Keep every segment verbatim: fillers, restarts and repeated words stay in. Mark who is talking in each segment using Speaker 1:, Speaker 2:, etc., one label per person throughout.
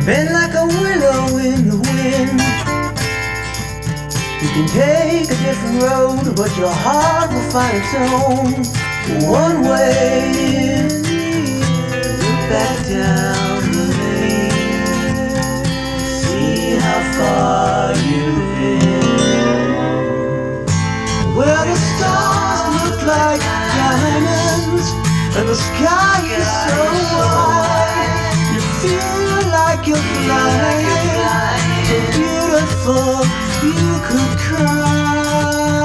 Speaker 1: Bend like a willow in the wind. You can take a different road, but your heart will find its own. One way, look back down the lane, see how far you've been. Where the stars look like diamonds and the sky is so wide, you feel like you're flying, so beautiful you could cry.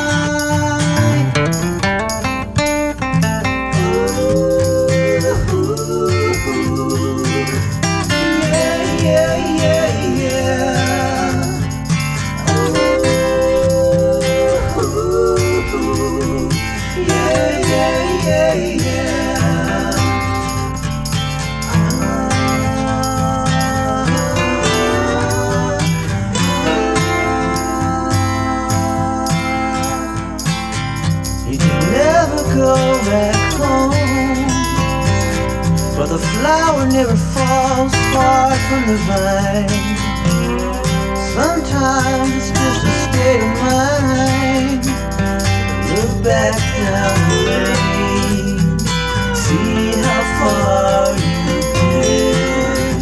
Speaker 1: Go back home, but the flower never falls far from the vine. Sometimes it's just a state of mind. Look back down the lane, see how far you've been.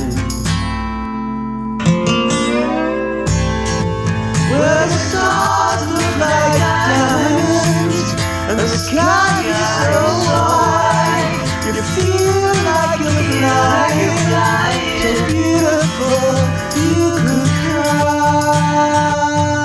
Speaker 1: Where the stars look like diamonds and the sky is so wide, you feel like you're flying, so beautiful you could cry.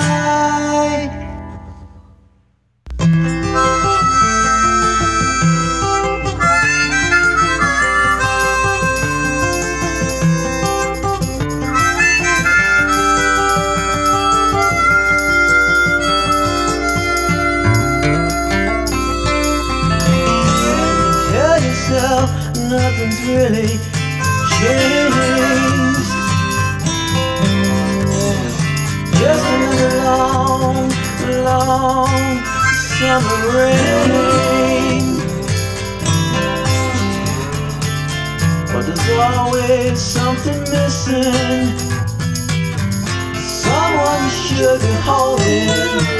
Speaker 1: Nothing's really changed. Just another long, long summer rain. But there's always something missing, someone you should be holding.